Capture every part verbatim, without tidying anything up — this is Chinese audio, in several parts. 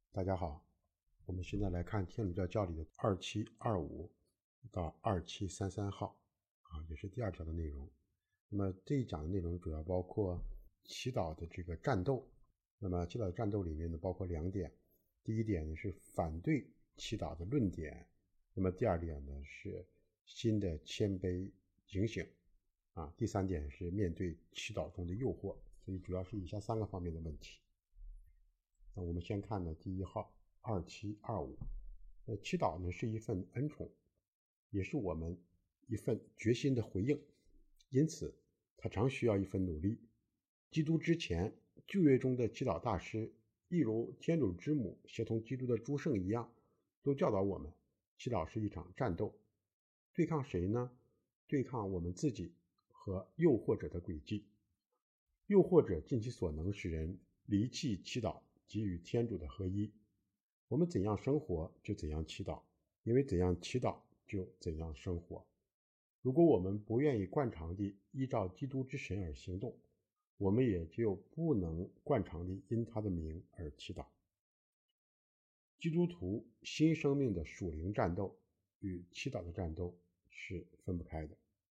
大家好，我们现在来看天主教教理的二七二五到二七三三号啊，也是第二条的内容。那么这一讲的内容主要包括祈祷的这个战斗。那么祈祷的战斗里面呢，包括两点。第一点呢是反对祈祷的论点，那么第二点呢是新的谦卑警醒啊，第三点是面对祈祷中的诱惑。所以主要是以下三个方面的问题。那我们先看呢第一号二七二五，呃，祈祷呢是一份恩宠，也是我们一份决心的回应，因此它常需要一份努力。基督之前旧约中的祈祷大师，一如天主之母协同基督的诸圣一样，都教导我们，祈祷是一场战斗。对抗谁呢？对抗我们自己和诱惑者的诡计。诱惑者尽其所能使人离弃祈祷及与天主的合一。我们怎样生活就怎样祈祷，因为怎样祈祷就怎样生活。如果我们不愿意惯常地依照基督之神而行动，我们也就不能惯常地因他的名而祈祷。基督徒新生命的属灵战斗与祈祷的战斗是分不开的。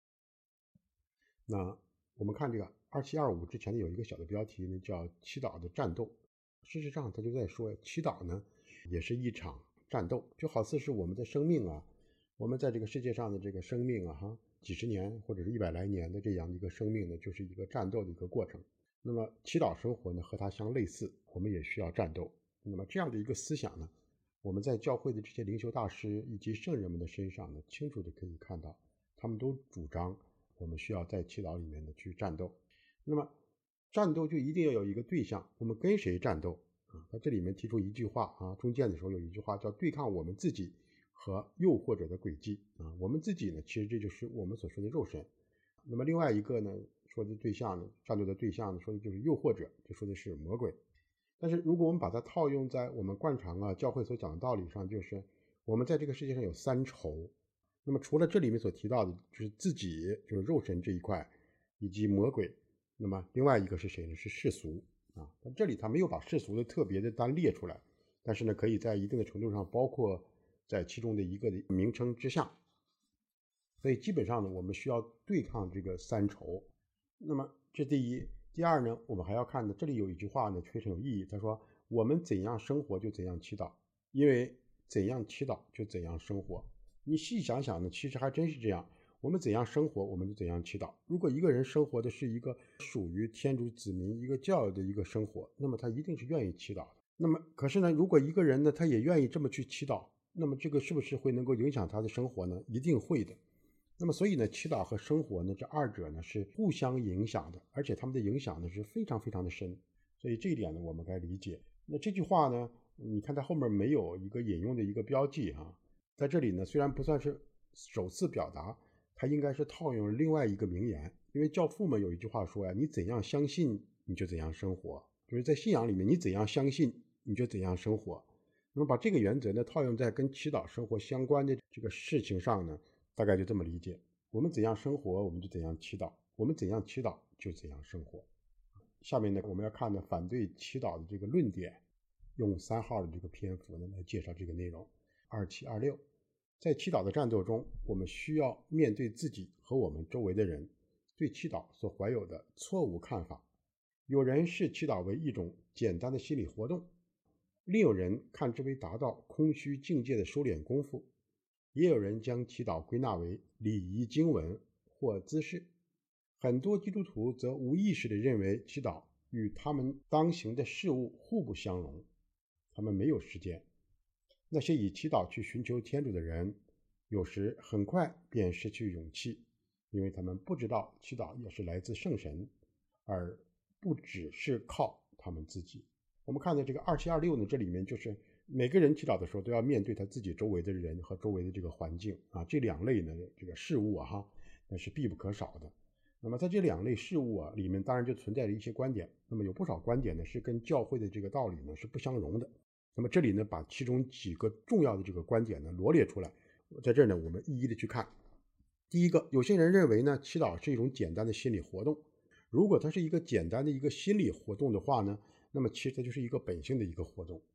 那我们看这个二七二五之前的有一个小的标题呢，叫祈祷的战斗。事实上他就在说，祈祷呢也是一场战斗，就好似是我们的生命啊，我们在这个世界上的这个生命啊哈，几十年或者是一百来年的这样的一个生命呢，就是一个战斗的一个过程。那么祈祷生活呢和它相类似，我们也需要战斗。那么这样的一个思想呢，我们在教会的这些灵修大师以及圣人们的身上呢，清楚的可以看到，他们都主张我们需要在祈祷里面的去战斗。那么战斗就一定要有一个对象，我们跟谁战斗啊？他这里面提出一句话啊，中间的时候有一句话叫对抗我们自己和诱惑者的诡计啊。我们自己呢，其实这就是我们所说的肉身。那么另外一个呢，说的对象呢，战斗的对象呢，说的就是诱惑者，就说的是魔鬼。但是如果我们把它套用在我们惯常啊教会所讲的道理上，就是我们在这个世界上有三仇。那么除了这里面所提到的就是自己，就是肉身这一块，以及魔鬼，那么另外一个是谁呢？是世俗啊。这里他没有把世俗的特别的单列出来，但是呢可以在一定的程度上包括在其中的一个的名称之下。所以基本上呢我们需要对抗这个三仇。那么这第一。第二呢，我们还要看的，这里有一句话呢非常有意义，他说我们怎样生活就怎样祈祷，因为怎样祈祷就怎样生活。你细想想呢，其实还真是这样，我们怎样生活我们就怎样祈祷。如果一个人生活的是一个属于天主子民一个教育的一个生活，那么他一定是愿意祈祷的。那么可是呢，如果一个人呢他也愿意这么去祈祷，那么这个是不是会能够影响他的生活呢？一定会的。那么所以呢，祈祷和生活呢，这二者呢是互相影响的，而且他们的影响呢是非常非常的深。所以这一点呢我们该理解。那这句话呢，你看它后面没有一个引用的一个标记哈，在这里呢虽然不算是首次表达，它应该是套用另外一个名言。因为教父们有一句话说呀，你怎样相信你就怎样生活，就是在信仰里面你怎样相信你就怎样生活。那么把这个原则呢套用在跟祈祷生活相关的这个事情上呢，大概就这么理解，我们怎样生活我们就怎样祈祷，我们怎样祈祷就怎样生活。下面呢我们要看的反对祈祷的这个论点，用三号的这个篇幅呢来介绍这个内容。二七二六，在祈祷的战斗中，我们需要面对自己和我们周围的人对祈祷所怀有的错误看法。有人视祈祷为一种简单的心理活动，另有人看之为达到空虚境界的收敛功夫，也有人将祈祷归纳为礼仪经文或姿势。很多基督徒则无意识地认为祈祷与他们当行的事物互不相容，他们没有时间。那些以祈祷去寻求天主的人，有时很快便失去勇气，因为他们不知道祈祷也是来自圣神，而不只是靠他们自己。我们看的这个二七二六呢，这里面就是每个人祈祷的时候都要面对他自己周围的人和周围的这个环境啊，这两类呢这个事物啊哈，那是必不可少的。那么在这两类事物啊里面，当然就存在着一些观点，那么有不少观点呢是跟教会的这个道理呢是不相容的。那么这里呢把其中几个重要的这个观点呢罗列出来，在这儿呢我们一一的去看。第一个，有些人认为呢祈祷是一种简单的心理活动。如果它是一个简单的一个心理活动的话呢，那么其实它就是一个本性的一个活动。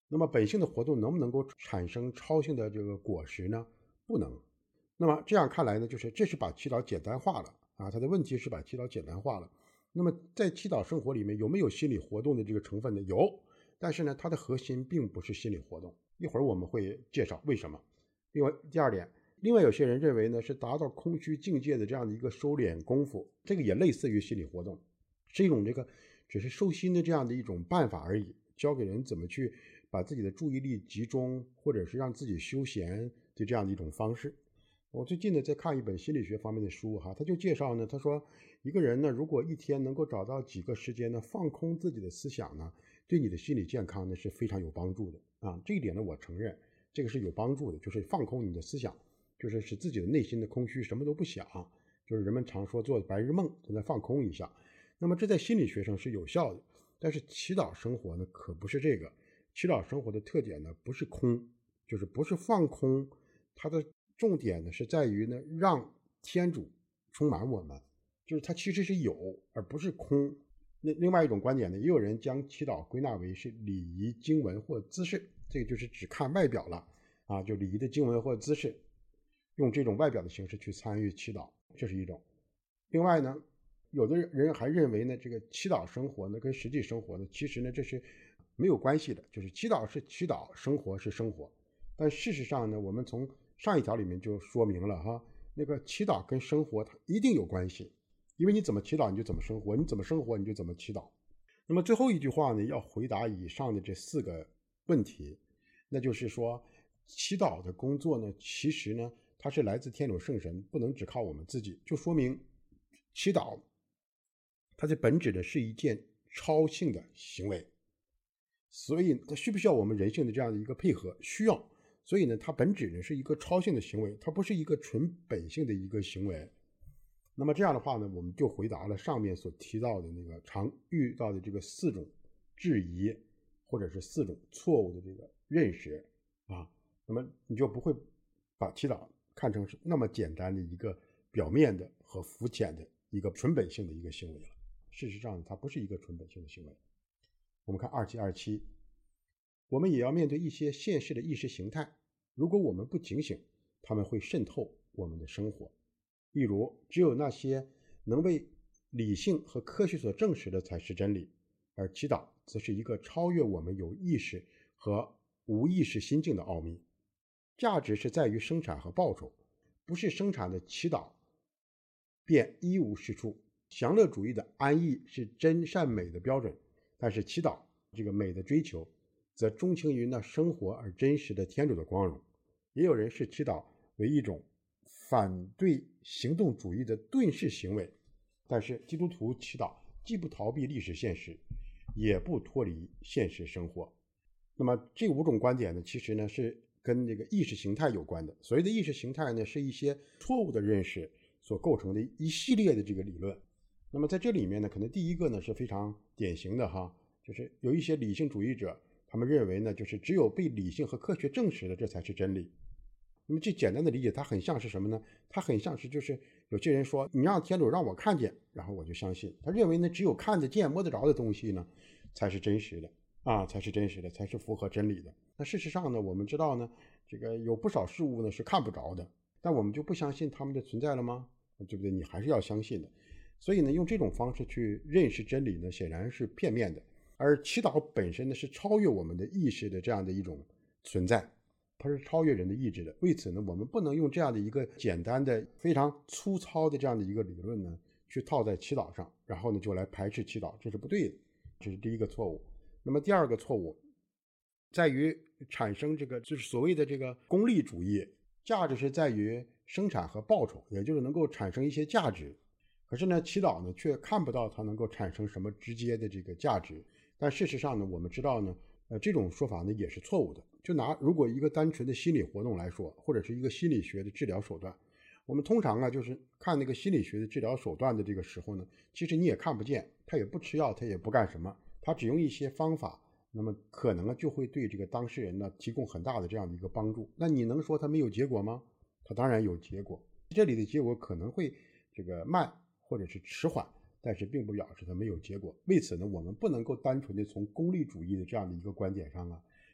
那么本性的活动能不能够产生超性的这个果实呢？不能。那么这样看来呢，就是这是把祈祷简单化了啊，它的问题是把祈祷简单化了。那么在祈祷生活里面有没有心理活动的这个成分呢？有，但是呢，它的核心并不是心理活动。一会儿我们会介绍为什么。另外，第二点，另外有些人认为呢，是达到空虚境界的这样的一个收敛功夫，这个也类似于心理活动，是一种这个只是收心的这样的一种办法而已，教给人怎么去把自己的注意力集中，或者是让自己休闲的这样的一种方式。我最近呢在看一本心理学方面的书哈，他就介绍呢，他说一个人呢如果一天能够找到几个时间呢放空自己的思想呢，对你的心理健康呢是非常有帮助的啊。这一点呢我承认这个是有帮助的，就是放空你的思想，就是使自己的内心的空虚什么都不想，就是人们常说做白日梦，就在放空一下。那么这在心理学上是有效的，但是祈祷生活呢可不是这个。祈祷生活的特点呢不是空，就是不是放空，它的重点呢是在于呢让天主充满我们，就是它其实是有而不是空。那另外一种观点呢，也有人将祈祷归纳为是礼仪经文或姿势，这个就是只看外表了啊，就礼仪的经文或姿势，用这种外表的形式去参与祈祷，这是一种。另外呢，有的人还认为呢，这个祈祷生活呢跟实际生活呢，其实呢这是没有关系的，就是祈祷是祈祷，生活是生活。但事实上呢，我们从上一条里面就说明了哈，那个祈祷跟生活它一定有关系，因为你怎么祈祷你就怎么生活，你怎么生活你就怎么祈祷。那么最后一句话呢，要回答以上的这四个问题，那就是说祈祷的工作呢，其实呢它是来自天主圣神，不能只靠我们自己，就说明祈祷它的本质呢是一件超性的行为，所以它需不需要我们人性的这样的一个配合？需要。所以呢，它本质呢是一个超性的行为，它不是一个纯本性的一个行为。那么这样的话呢，我们就回答了上面所提到的那个常遇到的这个四种质疑，或者是四种错误的这个认识啊。那么你就不会把祈祷看成是那么简单的一个表面的和肤浅的一个纯本性的一个行为了。事实上，它不是一个纯本性的行为。我们看二七二七。我们也要面对一些现实的意识形态，如果我们不警醒，他们会渗透我们的生活。例如，只有那些能为理性和科学所证实的才是真理，而祈祷则是一个超越我们有意识和无意识心境的奥秘。价值是在于生产和报酬，不是生产的祈祷便一无是处。享乐主义的安逸是真善美的标准，但是祈祷这个美的追求则钟情于那生活而真实的天主的光荣。也有人视祈祷为一种反对行动主义的遁世行为，但是基督徒祈祷既不逃避历史现实，也不脱离现实生活。那么这五种观点呢，其实呢是跟这个意识形态有关的。所谓的意识形态呢，是一些错误的认识所构成的一系列的这个理论。那么在这里面呢，可能第一个呢是非常典型的哈，就是有一些理性主义者，他们认为呢，就是只有被理性和科学证实的，这才是真理。那么这简单的理解，它很像是什么呢？它很像是就是有些人说，你让天主让我看见，然后我就相信。他认为呢，只有看得见、摸得着的东西呢，才是真实的啊，才是真实的，才是符合真理的。那事实上呢，我们知道呢，这个有不少事物呢是看不着的，但我们就不相信它们的存在了吗？对不对？你还是要相信的。所以呢，用这种方式去认识真理呢，显然是片面的。而祈祷本身呢，是超越我们的意识的这样的一种存在，它是超越人的意志的。为此呢，我们不能用这样的一个简单的、非常粗糙的这样的一个理论呢，去套在祈祷上，然后呢就来排斥祈祷，这是不对的。这是第一个错误。那么第二个错误在于产生这个就是所谓的这个功利主义，价值是在于生产和报酬，也就是能够产生一些价值。可是呢，祈祷呢却看不到它能够产生什么直接的这个价值。但事实上呢，我们知道呢，呃，这种说法呢也是错误的。就拿如果一个单纯的心理活动来说，或者是一个心理学的治疗手段，我们通常啊就是看那个心理学的治疗手段的这个时候呢，其实你也看不见，他也不吃药，他也不干什么，他只用一些方法，那么可能就会对这个当事人呢提供很大的这样的一个帮助。那你能说他没有结果吗？他当然有结果，这里的结果可能会这个慢或者是迟缓，但是并不表示它没有结果。为此呢，我们不能够单纯的从功利主义的这样的一个观点上啊，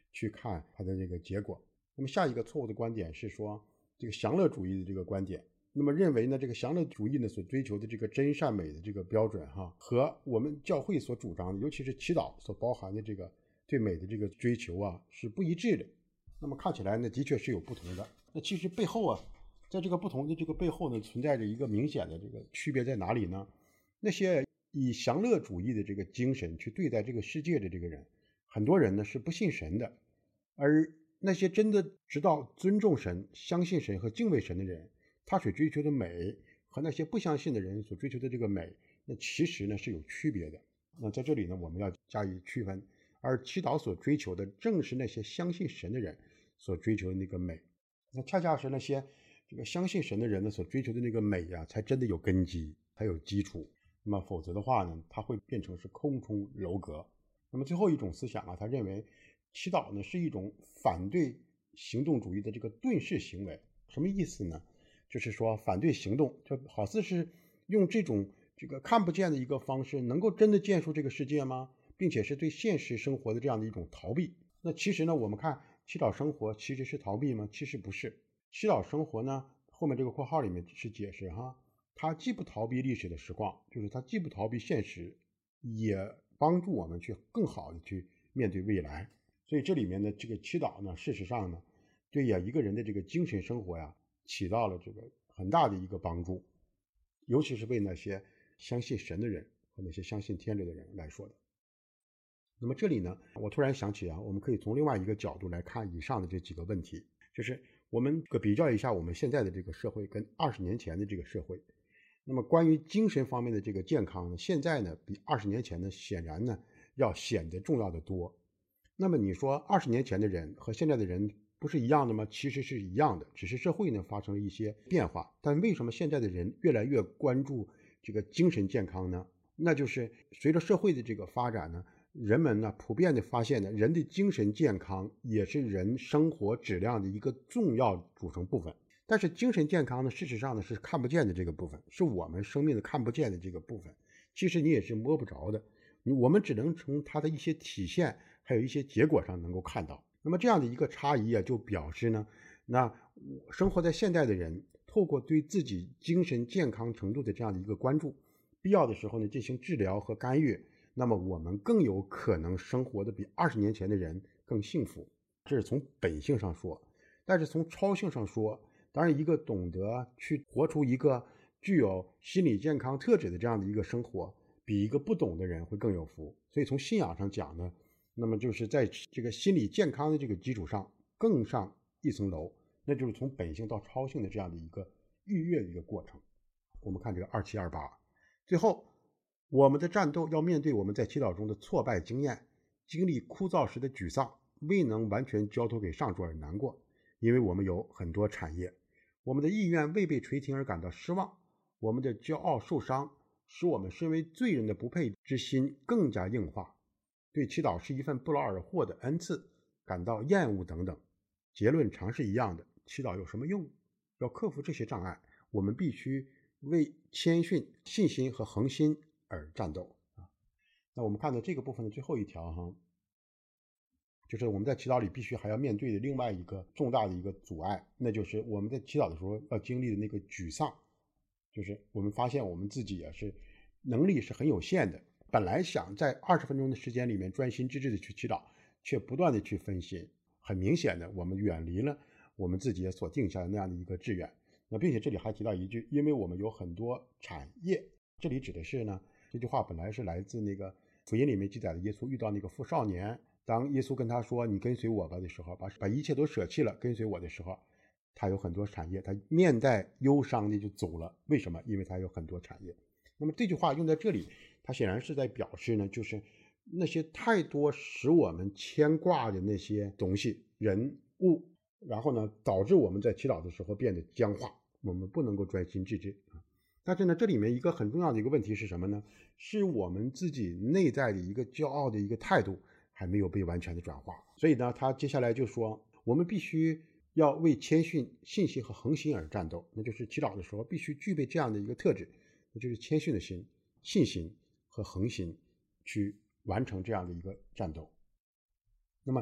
去看它的这个结果。那么下一个错误的观点是说这个享乐主义的这个观点，那么认为呢这个享乐主义呢所追求的这个真善美的这个标准哈，和我们教会所主张的，尤其是祈祷所包含的这个对美的这个追求啊是不一致的。那么看起来呢的确是有不同的，那其实背后啊在这个不同的这个背后呢存在着一个明显的这个区别在哪里呢？那些以享乐主义的这个精神去对待这个世界的这个人，很多人呢是不信神的，而那些真的知道尊重神、相信神和敬畏神的人，他所追求的美和那些不相信的人所追求的这个美，那其实呢是有区别的。那在这里呢我们要加以区分，而祈祷所追求的正是那些相信神的人所追求的那个美，那恰恰是那些这个相信神的人呢所追求的那个美啊，才真的有根基，才有基础。那么否则的话呢，它会变成是空中楼阁。那么最后一种思想啊，他认为祈祷呢是一种反对行动主义的这个遁世行为。什么意思呢？就是说反对行动，就好似是用这种这个看不见的一个方式，能够真的建树这个世界吗？并且是对现实生活的这样的一种逃避。那其实呢，我们看祈祷生活其实是逃避吗？其实不是。祈祷生活呢，后面这个括号里面是解释哈，它既不逃避历史的实况，就是它既不逃避现实，也帮助我们去更好的去面对未来。所以这里面的这个祈祷呢，事实上呢，对呀一个人的这个精神生活呀，起到了这个很大的一个帮助，尤其是为那些相信神的人和那些相信天主的人来说的。那么这里呢，我突然想起啊，我们可以从另外一个角度来看以上的这几个问题，就是我们比较一下我们现在的这个社会跟二十年前的这个社会。那么关于精神方面的这个健康呢，现在呢比二十年前呢显然呢要显得重要的多。那么你说二十年前的人和现在的人不是一样的吗？其实是一样的，只是社会呢发生了一些变化。但为什么现在的人越来越关注这个精神健康呢？那就是随着社会的这个发展呢，人们呢普遍的发现呢，人的精神健康也是人生活质量的一个重要组成部分。但是精神健康呢，事实上呢是看不见的这个部分，是我们生命的看不见的这个部分，其实你也是摸不着的，我们只能从它的一些体现还有一些结果上能够看到。那么这样的一个差异啊，就表示呢，那生活在现代的人透过对自己精神健康程度的这样的一个关注，必要的时候呢进行治疗和干预，那么我们更有可能生活的比二十年前的人更幸福。这是从本性上说。但是从超性上说，当然一个懂得去活出一个具有心理健康特质的这样的一个生活，比一个不懂的人会更有福。所以从信仰上讲呢，那么就是在这个心理健康的这个基础上更上一层楼，那就是从本性到超性的这样的一个逾越的一个过程。我们看这个二七二八，最后我们的战斗要面对我们在祈祷中的挫败经验，经历枯燥时的沮丧，未能完全交托给上主而难过，因为我们有很多产业，我们的意愿未被垂听而感到失望，我们的骄傲受伤，使我们身为罪人的不配之心更加硬化，对祈祷是一份不劳而获的恩赐感到厌恶等等。结论常是一样的，祈祷有什么用？要克服这些障碍，我们必须为谦逊、信心和恒心而战斗啊。那我们看到这个部分的最后一条哈，就是我们在祈祷里必须还要面对的另外一个重大的一个阻碍，那就是我们在祈祷的时候要经历的那个沮丧，就是我们发现我们自己也是能力是很有限的，本来想在二十分钟的时间里面专心致志的去祈祷，却不断的去分心，很明显的我们远离了我们自己所定下的那样的一个志愿。那并且这里还提到一句，因为我们有很多产业，这里指的是呢，这句话本来是来自那个福音里面记载的耶稣遇到那个富少年，当耶稣跟他说你跟随我吧的时候，把把一切都舍弃了跟随我的时候，他有很多产业，他面带忧伤的就走了。为什么？因为他有很多产业。那么这句话用在这里，他显然是在表示呢，就是那些太多使我们牵挂的那些东西人物，然后呢导致我们在祈祷的时候变得僵化，我们不能够专心致志啊。但是呢这里面一个很重要的一个问题是什么呢？是我们自己内在的一个骄傲的一个态度还没有被完全的转化。所以呢他接下来就说，我们必须要为谦逊、信心和恒心而战斗，那就是祈祷的时候必须具备这样的一个特质，那就是谦逊的心、信心和恒心去完成这样的一个战斗。那么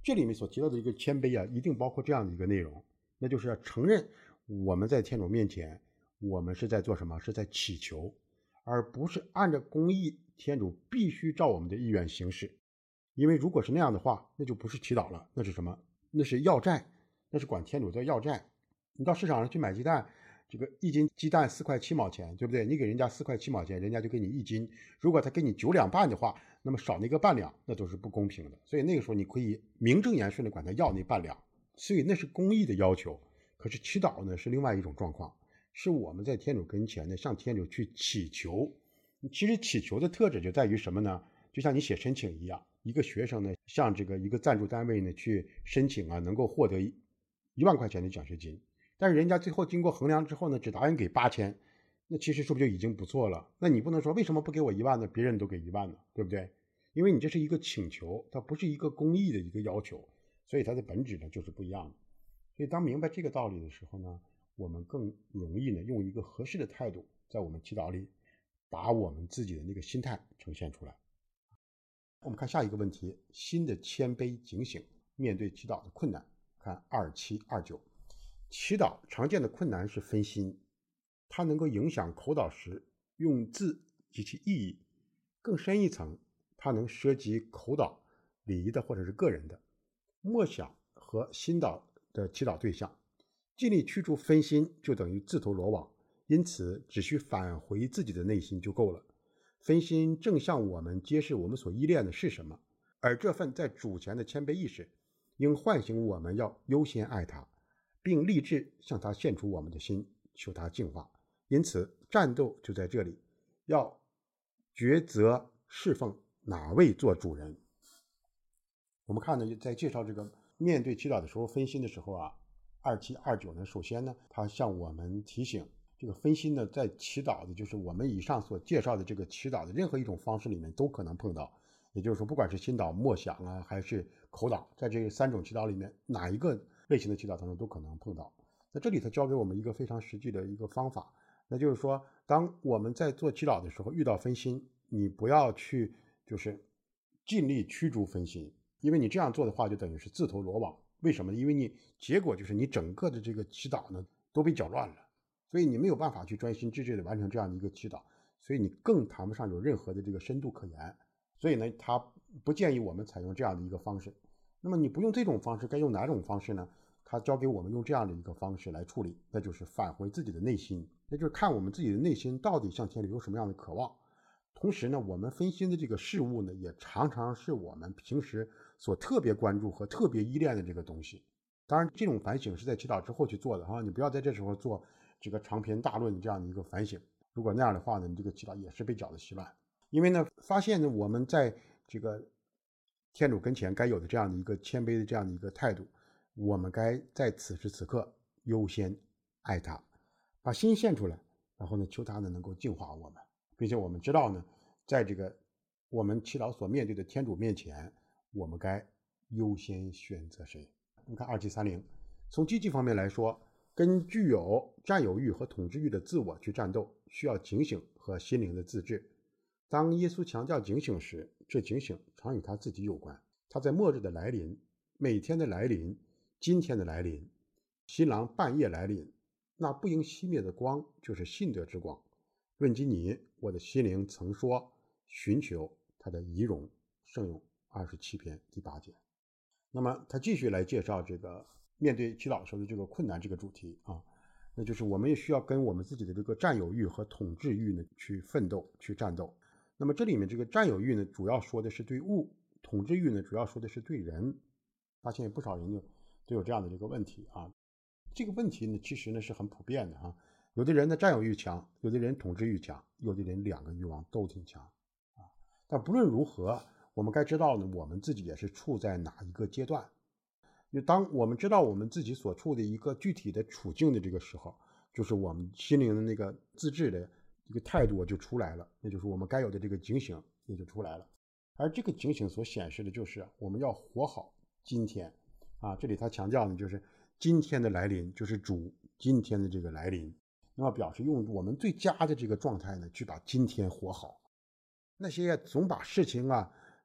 这里面所提到的一个谦卑啊，一定包括这样的一个内容，那就是要承认我们在天主面前，我们是在做什么？是在祈求，而不是按照公义，天主必须照我们的意愿行事。因为如果是那样的话，那就不是祈祷了，那是什么？那是要债，那是管天主在要债。你到市场上去买鸡蛋，这个一斤鸡蛋四块七毛钱，对不对？你给人家四块七毛钱，人家就给你一斤。如果他给你九两半的话，那么少那个半两，那都是不公平的。所以那个时候你可以名正言顺的管他要那半两，所以那是公义的要求。可是祈祷呢是另外一种状况，是我们在天主跟前呢向天主去祈求。其实祈求的特质就在于什么呢？就像你写申请一样，一个学生呢向这个一个赞助单位呢去申请啊，能够获得一万块钱的奖学金。但是人家最后经过衡量之后呢，只答应给八千，那其实是不是就已经不错了？那你不能说为什么不给我一万呢？别人都给一万呢，对不对？因为你这是一个请求，它不是一个公益的一个要求，所以它的本质呢就是不一样的。所以当明白这个道理的时候呢，我们更容易呢用一个合适的态度，在我们祈祷里把我们自己的那个心态呈现出来。我们看下一个问题，新的谦卑警醒面对祈祷的困难，看二七二九。祈祷常见的困难是分心，它能够影响口祷时用字及其意义。更深一层，它能涉及口祷、礼仪的或者是个人的默想和心祷的祈祷对象。尽力驱逐分心就等于自投罗网，因此只需返回自己的内心就够了。分心正向我们揭示我们所依恋的是什么，而这份在主前的谦卑意识应唤醒我们要优先爱他，并立志向他献出我们的心，求他净化。因此战斗就在这里，要抉择侍奉哪位做主人。我们看呢，在介绍这个面对祈祷的时候分心的时候啊，二七二九呢，首先呢，他向我们提醒，这个分心呢，在祈祷的就是我们以上所介绍的这个祈祷的任何一种方式里面都可能碰到。也就是说，不管是心祷、默想啊，还是口祷，在这三种祈祷里面，哪一个类型的祈祷当中都可能碰到。那这里他教给我们一个非常实际的一个方法，那就是说，当我们在做祈祷的时候遇到分心，你不要去就是尽力驱逐分心，因为你这样做的话就等于是自投罗网。为什么？因为你结果就是你整个的这个祈祷呢都被搅乱了，所以你没有办法去专心致志的完成这样的一个祈祷，所以你更谈不上有任何的这个深度可言。所以呢，他不建议我们采用这样的一个方式。那么你不用这种方式，该用哪种方式呢？他教给我们用这样的一个方式来处理，那就是返回自己的内心，那就是看我们自己的内心到底向天主有什么样的渴望。同时呢，我们分心的这个事物呢，也常常是我们平时所特别关注和特别依恋的这个东西。当然，这种反省是在祈祷之后去做的哈，你不要在这时候做这个长篇大论这样的一个反省。如果那样的话呢，你这个祈祷也是被搅得稀乱。因为呢，发现呢，我们在这个天主跟前该有的这样的一个谦卑的这样的一个态度，我们该在此时此刻优先爱他，把心献出来，然后呢，求他呢能够净化我们，并且我们知道呢，在这个我们祈祷所面对的天主面前，我们该优先选择谁？我们看二七三零，从积极方面来说，跟具有占有欲和统治欲的自我去战斗，需要警醒和心灵的自制。当耶稣强调警醒时，这警醒常与他自己有关。他在末日的来临、每天的来临、今天的来临、新郎半夜来临，那不应熄灭的光就是信德之光。论及你，我的心灵曾说，寻求他的仪容。圣咏二十七篇第八节。那么他继续来介绍这个面对祈祷时候的这个困难这个主题啊，那就是我们也需要跟我们自己的这个占有欲和统治欲呢去奋斗、去战斗。那么这里面这个占有欲呢，主要说的是对物；统治欲呢，主要说的是对人。发现不少人就都有这样的这个问题啊。这个问题呢，其实呢是很普遍的哈。有的人呢占有欲强，有的人统治欲强，有的人两个欲望都挺强啊。但不论如何，我们该知道呢，我们自己也是处在哪一个阶段。就当我们知道我们自己所处的一个具体的处境的这个时候，就是我们心灵的那个自制的这个态度就出来了，那就是我们该有的这个警醒也就出来了。而这个警醒所显示的就是我们要活好今天啊。这里他强调呢，就是今天的来临就是主今天的这个来临，那么表示用我们最佳的这个状态呢，去把今天活好。那些总把事情啊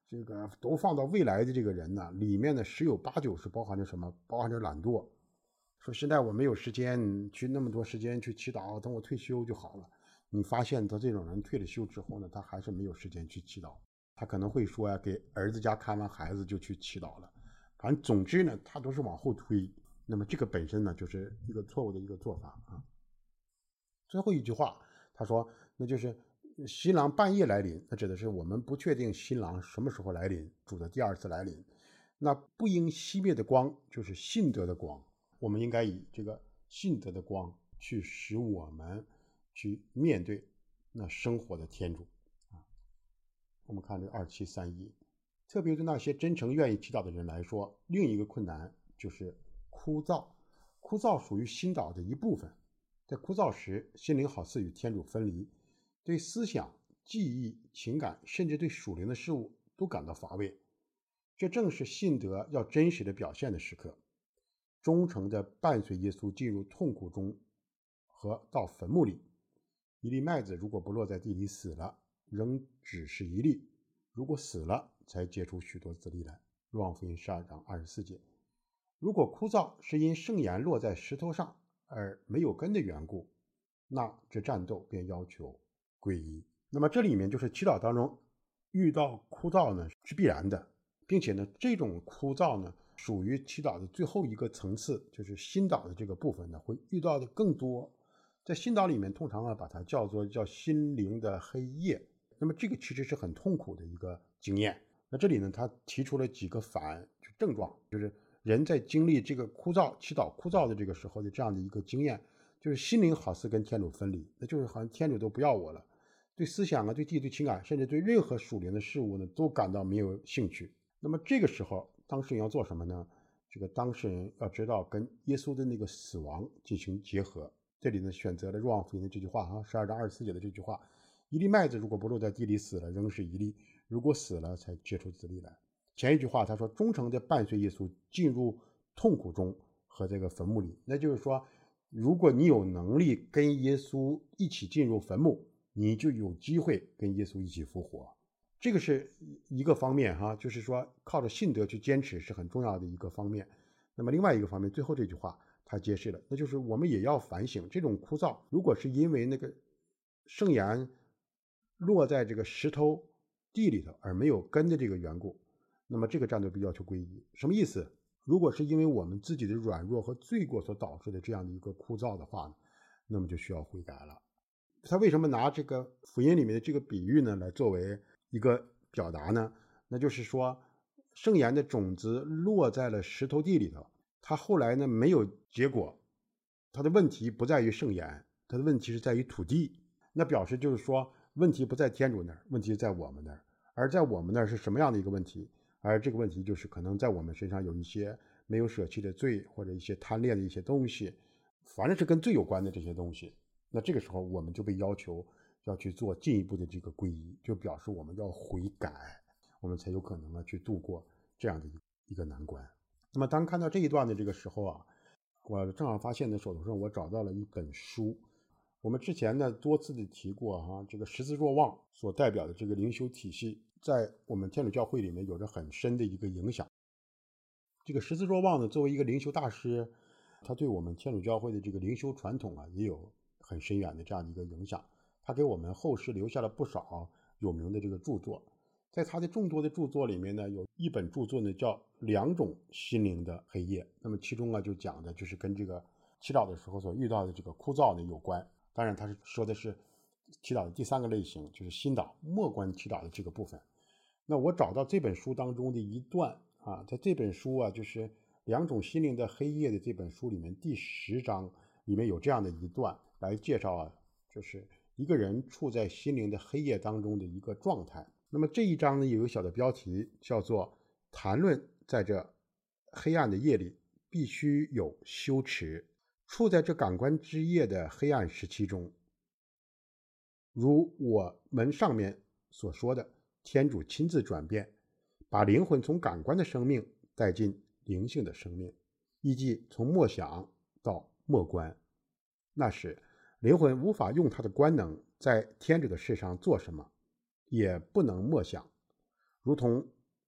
这个都放到未来的这个人呢，里面呢十有八九是包含着什么？包含着懒惰。说现在我没有时间去那么多时间去祈祷，等我退休就好了。你发现他这种人退了休之后呢，他还是没有时间去祈祷。他可能会说呀，给儿子家看完孩子就去祈祷了。反正总之呢，他都是往后推。那么这个本身呢，就是一个错误的一个做法啊。最后一句话，他说，那就是新郎半夜来临，那指的是我们不确定新郎什么时候来临，主的第二次来临。那不应熄灭的光，就是信德的光。我们应该以这个信德的光去使我们去面对那生活的天主啊。我们看这二七三一，特别对那些真诚愿意祈祷的人来说，另一个困难就是枯燥。枯燥属于心祷的一部分，在枯燥时，心灵好似与天主分离，对思想、记忆、情感，甚至对属灵的事物都感到乏味。这正是信德要真实的表现的时刻。忠诚地伴随耶稣进入痛苦中和到坟墓里。一粒麦子如果不落在地里死了，仍只是一粒；如果死了，才结出许多子粒来。若望福音十二章二十四节。如果枯燥是因圣言落在石头上而没有根的缘故，那这战斗便要求皈依。那么这里面就是祈祷当中遇到枯燥呢是必然的，并且呢这种枯燥呢属于祈祷的最后一个层次，就是心祷的这个部分呢会遇到的更多。在心祷里面通常啊把它叫做叫心灵的黑夜。那么这个其实是很痛苦的一个经验。那这里呢他提出了几个反症状，就是人在经历这个枯燥祈祷枯燥的这个时候的这样的一个经验，就是心灵好似跟天主分离，那就是好像天主都不要我了，对思想啊对记忆对情感，甚至对任何属灵的事物呢都感到没有兴趣。那么这个时候当事人要做什么呢？这个当事人要知道跟耶稣的那个死亡进行结合。这里呢选择了若望福音的这句话啊，十二章二十四节的这句话，一粒麦子如果不落在地里死了，仍是一粒；如果死了，才结出子粒来。前一句话他说忠诚地伴随耶稣进入痛苦中和这个坟墓里，那就是说如果你有能力跟耶稣一起进入坟墓，你就有机会跟耶稣一起复活。这个是一个方面哈，就是说靠着信德去坚持是很重要的一个方面。那么另外一个方面，最后这句话他揭示了，那就是我们也要反省这种枯燥，如果是因为那个圣言落在这个石头地里头而没有根的这个缘故，那么这个战斗必要求皈依。什么意思？如果是因为我们自己的软弱和罪过所导致的这样的一个枯燥的话呢，那么就需要悔改了。他为什么拿这个福音里面的这个比喻呢来作为一个表达呢？那就是说圣言的种子落在了石头地里头，它后来呢没有结果，它的问题不在于圣言，它的问题是在于土地。那表示就是说问题不在天主那儿，问题在我们那儿。而在我们那儿是什么样的一个问题？而这个问题就是可能在我们身上有一些没有舍弃的罪，或者一些贪恋的一些东西，反正是跟罪有关的这些东西。那这个时候我们就被要求要去做进一步的这个皈依，就表示我们要悔改，我们才有可能呢去度过这样的一个难关。那么当看到这一段的这个时候啊，我正好发现呢手头上我找到了一本书。我们之前呢多次的提过哈，这个十字若望所代表的这个灵修体系在我们天主教会里面有着很深的一个影响。这个十字若望呢作为一个灵修大师，他对我们天主教会的这个灵修传统啊也有很深远的这样的一个影响。他给我们后世留下了不少有名的这个著作。在他的众多的著作里面呢，有一本著作呢叫两种心灵的黑夜。那么其中啊就讲的就是跟这个祈祷的时候所遇到的这个枯燥呢有关。当然他是说的是祈祷的第三个类型，就是心祷默观祈祷的这个部分。那我找到这本书当中的一段啊，在这本书啊就是两种心灵的黑夜的这本书里面第十章里面有这样的一段来介绍啊，就是一个人处在心灵的黑夜当中的一个状态。那么这一章呢有一个小的标题叫做谈论在这黑暗的夜里必须有修持。处在这感官之夜的黑暗时期中，如我们上面所说的，天主亲自转变，把灵魂从感官的生命带进灵性的生命，亦即从默想到默观。那时灵魂无法用它的官能在天主的事上做什么，也不能默想，如同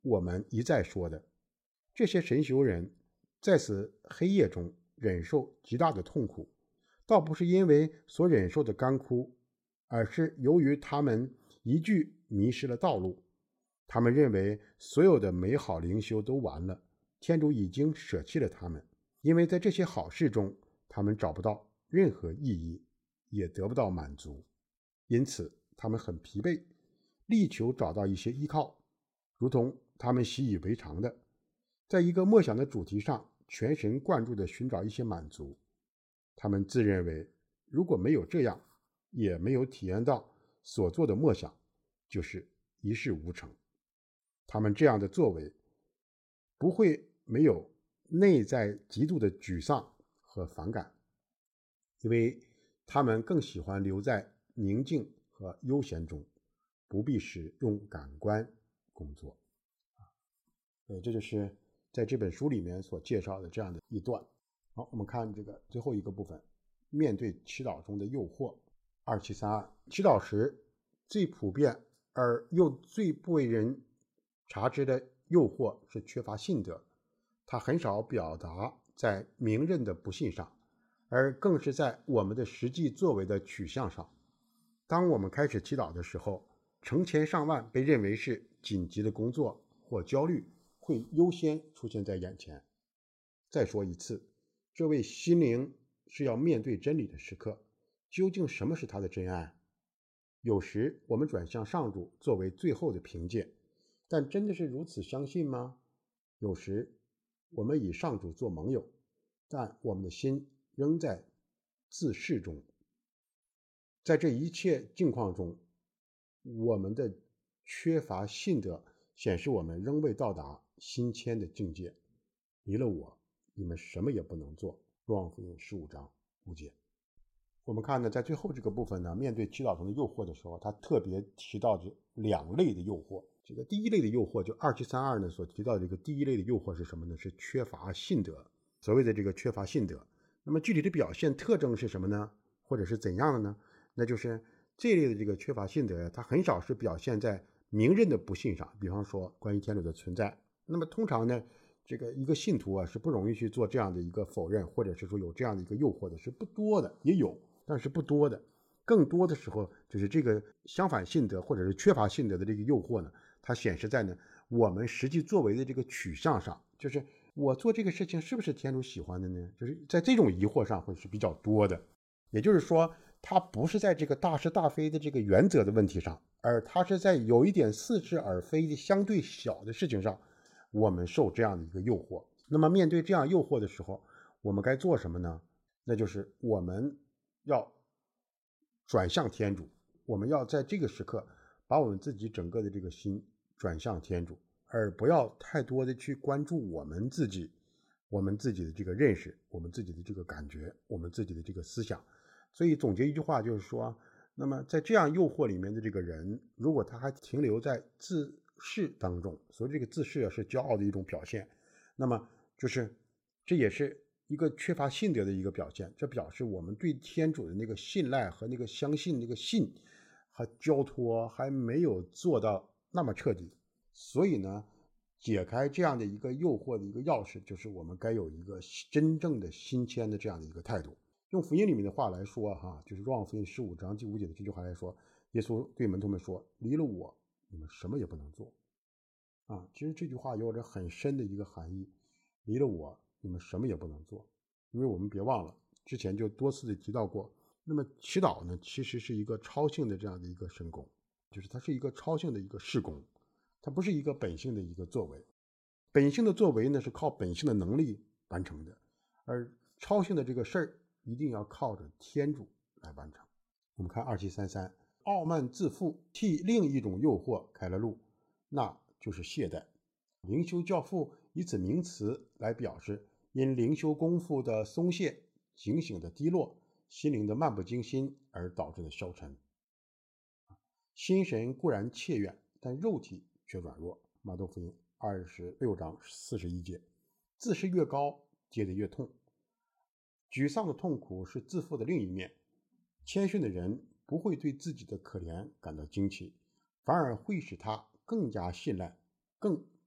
我们一再说的，这些神修人在此黑夜中忍受极大的痛苦，倒不是因为所忍受的干枯，而是由于他们一句迷失了道路。他们认为所有的美好灵修都完了，天主已经舍弃了他们，因为在这些好事中他们找不到任何意义，也得不到满足，因此他们很疲惫，力求找到一些依靠，如同他们习以为常的在一个默想的主题上全神贯注地寻找一些满足。他们自认为如果没有这样，也没有体验到所做的默想，就是一事无成。他们这样的作为不会没有内在极度的沮丧和反感，因为他们更喜欢留在宁静和悠闲中，不必使用感官工作。呃，这就是在这本书里面所介绍的这样的一段。好，我们看这个最后一个部分，面对祈祷中的诱惑。二七三二，祈祷时最普遍而又最不为人察知的诱惑是缺乏信德，它很少表达在明认的不信上，而更是在我们的实际作为的取向上。当我们开始祈祷的时候，成千上万被认为是紧急的工作或焦虑会优先出现在眼前。再说一次，这位心灵是要面对真理的时刻，究竟什么是他的真爱？有时我们转向上主作为最后的凭借，但真的是如此相信吗？有时我们以上主做盟友，但我们的心仍在自恃中。在这一切境况中，我们的缺乏信德显示我们仍未到达心谦的境界。离了我，你们什么也不能做。若望福音十五章五节。我们看呢，在最后这个部分呢，面对祈祷中的诱惑的时候，他特别提到这两类的诱惑。这个第一类的诱惑，就二七三二呢所提到的这个第一类的诱惑是什么呢？是缺乏信德。所谓的这个缺乏信德，那么具体的表现特征是什么呢？或者是怎样的呢？那就是这一类的这个缺乏信德，它很少是表现在明认的不信上，比方说关于天主的存在。那么通常呢，这个一个信徒啊是不容易去做这样的一个否认，或者是说有这样的一个诱惑的，是不多的，也有，但是不多的。更多的时候就是这个相反信德或者是缺乏信德的这个诱惑呢，它显示在呢我们实际作为的这个取向上，就是我做这个事情是不是天主喜欢的呢？就是在这种疑惑上会是比较多的。也就是说，它不是在这个大是大非的这个原则的问题上，而它是在有一点似是而非的相对小的事情上，我们受这样的一个诱惑。那么面对这样诱惑的时候，我们该做什么呢？那就是我们要转向天主，我们要在这个时刻把我们自己整个的这个心转向天主，而不要太多的去关注我们自己我们自己的这个认识，我们自己的这个感觉，我们自己的这个思想。所以总结一句话就是说，那么在这样诱惑里面的这个人，如果他还停留在自恃当中，所以这个自恃啊是骄傲的一种表现，那么就是这也是一个缺乏信德的一个表现。这表示我们对天主的那个信赖和那个相信那个信和交托还没有做到那么彻底。所以呢，解开这样的一个诱惑的一个钥匙，就是我们该有一个真正的心谦的这样的一个态度。用福音里面的话来说哈，就是若望福音十五章第五节的这句话来说，耶稣对门徒们说，离了我你们什么也不能做啊。其实这句话有着很深的一个含义，离了我你们什么也不能做。因为我们别忘了之前就多次的提到过，那么祈祷呢其实是一个超性的这样的一个神功，就是它是一个超性的一个事功，它不是一个本性的一个作为。本性的作为呢是靠本性的能力完成的，而超性的这个事儿一定要靠着天主来完成。我们看二七三三，傲慢自负替另一种诱惑开了路，那就是懈怠。灵修教父以此名词来表示因灵修功夫的松懈、警醒的低落、心灵的漫不经心而导致的消沉。心神固然切远，但肉体却软弱。马窦福音二十六章四十一节，自视越高，接得越痛。沮丧的痛苦是自负的另一面。谦逊的人不会对自己的可怜感到惊奇，反而会使他更加信赖，更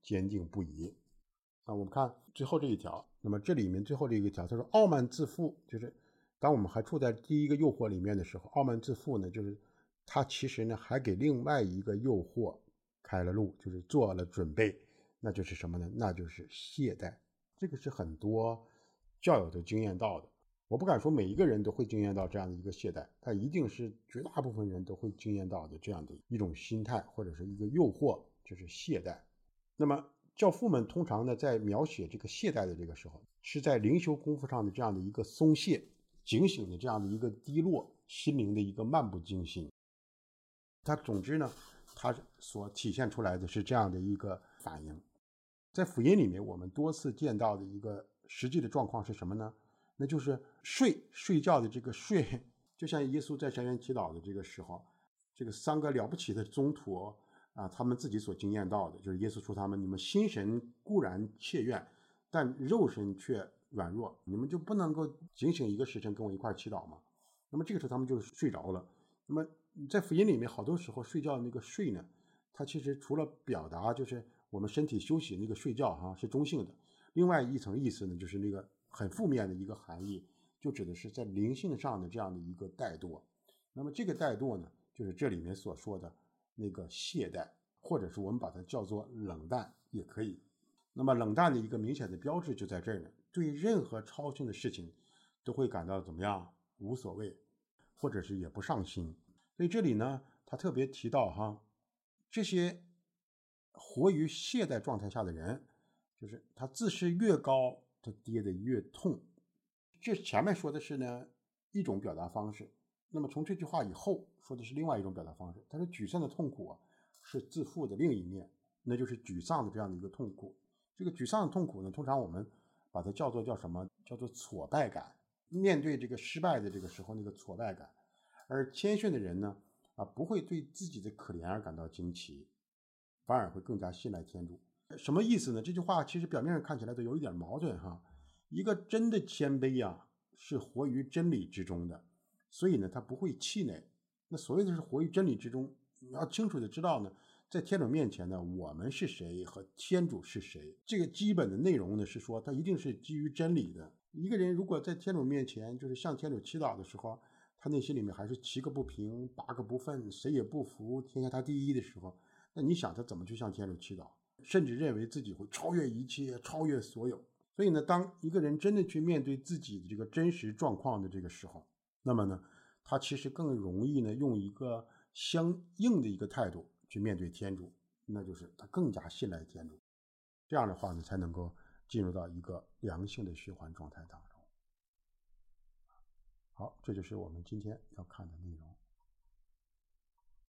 坚定不移。那我们看最后这一条，那么这里面最后这一条，他说傲慢自负，就是当我们还处在第一个诱惑里面的时候，傲慢自负呢，就是他其实呢还给另外一个诱惑开了路，就是做了准备，那就是什么呢？那就是懈怠。这个是很多教友都经验到的，我不敢说每一个人都会经验到这样的一个懈怠，但一定是绝大部分人都会经验到的这样的一种心态或者是一个诱惑，就是懈怠。那么教父们通常呢在描写这个懈怠的这个时候，是在灵修功夫上的这样的一个松懈，警醒的这样的一个低落，心灵的一个漫不经心。它总之呢，它所体现出来的是这样的一个反应。在福音里面我们多次见到的一个实际的状况是什么呢？那就是睡睡觉的这个睡，就像耶稣在山园祈祷的这个时候，这个三个了不起的宗徒啊，他们自己所经验到的，就是耶稣说他们，你们心神固然切愿，但肉身却软弱，你们就不能够警醒一个时辰跟我一块祈祷吗？那么这个时候他们就睡着了。那么在福音里面好多时候睡觉那个睡呢，它其实除了表达就是我们身体休息那个睡觉哈、啊、是中性的，另外一层意思呢，就是那个很负面的一个含义，就指的是在灵性上的这样的一个怠惰。那么这个怠惰呢，就是这里面所说的那个懈怠，或者是我们把它叫做冷淡也可以。那么冷淡的一个明显的标志就在这儿呢，对任何超性的事情都会感到怎么样，无所谓，或者是也不上心。所以这里呢，他特别提到哈，这些活于懈怠状态下的人，就是他自视越高，他跌得越痛。这前面说的是呢一种表达方式，那么从这句话以后说的是另外一种表达方式。他说沮丧的痛苦啊，是自负的另一面，那就是沮丧的这样的一个痛苦。这个沮丧的痛苦呢，通常我们把它叫做叫什么？叫做挫败感。面对这个失败的这个时候，那个挫败感。而谦逊的人呢，啊，不会对自己的可怜而感到惊奇，反而会更加信赖天主。什么意思呢？这句话其实表面上看起来都有一点矛盾哈。一个真的谦卑啊，是活于真理之中的，所以呢，他不会气馁。那所谓的是活于真理之中，你要清楚的知道呢，在天主面前呢，我们是谁和天主是谁，这个基本的内容呢是说，它一定是基于真理的。一个人如果在天主面前就是向天主祈祷的时候，他内心里面还是七个不平八个不忿，谁也不服，天下他第一的时候，那你想他怎么去向天主祈祷？甚至认为自己会超越一切，超越所有。所以呢，当一个人真的去面对自己的这个真实状况的这个时候，那么呢，他其实更容易呢用一个相应的一个态度去面对天主，那就是他更加信赖天主。这样的话呢，才能够进入到一个良性的循环状态当中。好，这就是我们今天要看的内容。